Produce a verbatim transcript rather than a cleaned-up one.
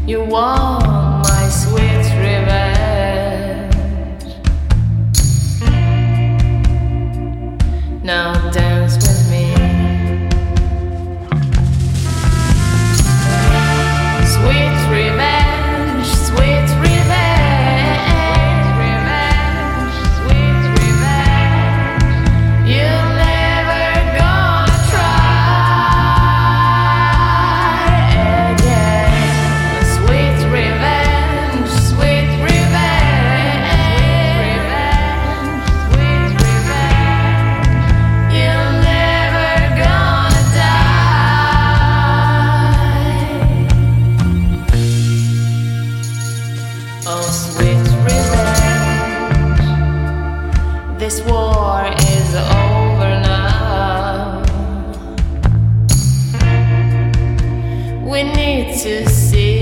You want my sweet revenge. Now dance with me. Sweet revenge, sweet revenge, revenge, sweet revenge. You're never gonna try again. Sweet revenge, sweet revenge, revenge, sweet revenge. You're never gonna die. Oh, sweet revenge. This war is over now. We need to see